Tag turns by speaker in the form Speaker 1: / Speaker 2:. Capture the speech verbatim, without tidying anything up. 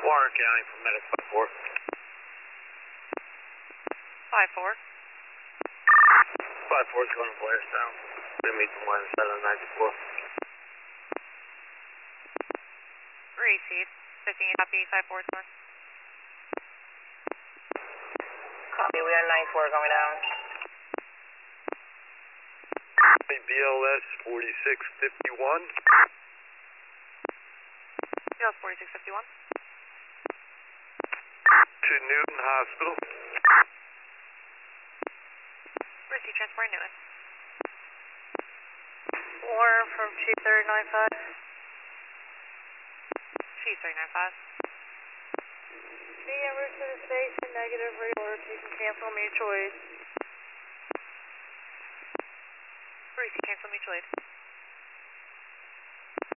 Speaker 1: Warren County from Medic five four.
Speaker 2: five four.
Speaker 1: five four is going to Blairstown. We meet the one seven ninety-four.
Speaker 2: Received. fifteen copy, five four is one.
Speaker 3: Copy, we are nine four going down.
Speaker 1: B L S forty-six fifty-one.
Speaker 2: B L S forty-six fifty-one.
Speaker 1: To Newton Hospital.
Speaker 2: Receive transport Newton.
Speaker 3: Warren from Chief thirty nine five.
Speaker 2: Chief three nine five.
Speaker 3: Be en route to the station, negative reorder, you can cancel mutual aid.
Speaker 2: Receive cancel mutual aid.